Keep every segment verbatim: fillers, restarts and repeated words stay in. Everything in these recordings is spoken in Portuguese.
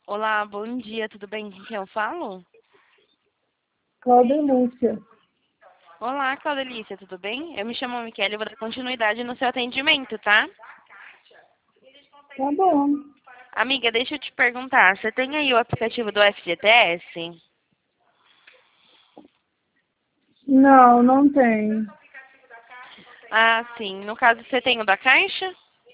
Olá, bom dia, tudo bem? Com quem eu falo? Cláudia Lúcia. Olá, Claudelícia, tudo bem? Eu me chamo Michele e vou dar continuidade no seu atendimento, tá? Tá bom. Amiga, deixa eu te perguntar, você tem aí o aplicativo do F G T S? Não, não tem. Ah, sim. No caso, você tem o da Caixa?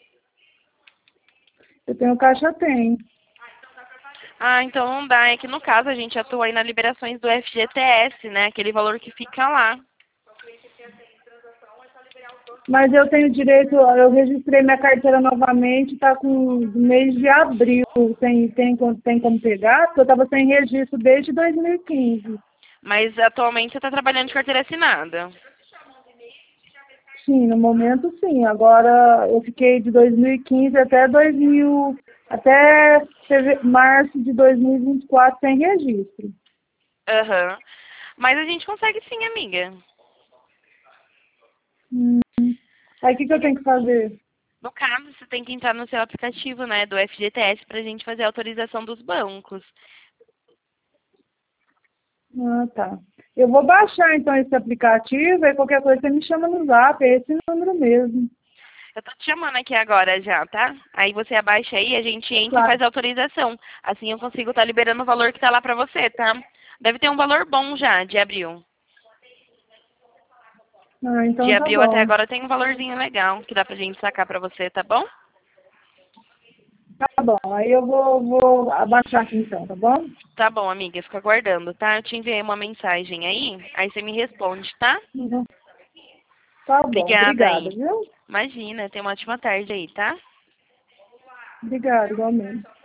Eu tenho caixa, tem. Ah, então não dá. É que no caso a gente atua aí nas liberações do F G T S, né? Aquele valor que fica lá. Mas eu tenho direito, eu registrei minha carteira novamente, está com o mês de abril. Tem, tem, tem como pegar? Porque eu estava sem registro desde dois mil e quinze. Mas atualmente você está trabalhando de carteira assinada. Sim, no momento sim. Agora eu fiquei de dois mil e quinze até dois mil, até feve- março de dois mil e vinte e quatro sem registro. Aham. Mas a gente consegue sim, amiga. Hum. Aí o que, que eu tenho que fazer? No caso, você tem que entrar no seu aplicativo, né, do F G T S para a gente fazer a autorização dos bancos. Ah, tá. Eu vou baixar então esse aplicativo e qualquer coisa você me chama no zap, é esse número mesmo. Eu tô te chamando aqui agora já, tá? Aí você abaixa aí, a gente entra e Claro. faz a autorização. Assim eu consigo estar liberando o valor que tá lá pra você, tá? Deve ter um valor bom já, de abril. Ah, De então tá abril até bom. agora tem um valorzinho legal que dá pra gente sacar pra você, tá bom? Tá bom. Aí eu vou, vou abaixar aqui então, tá bom? Tá bom, amiga, fica aguardando, tá? Eu te enviei uma mensagem aí, aí você me responde, tá? Uhum. Tá bom. Obrigada Obrigada, aí. viu? Imagina, tenha uma ótima tarde aí, tá? Obrigada, igualmente.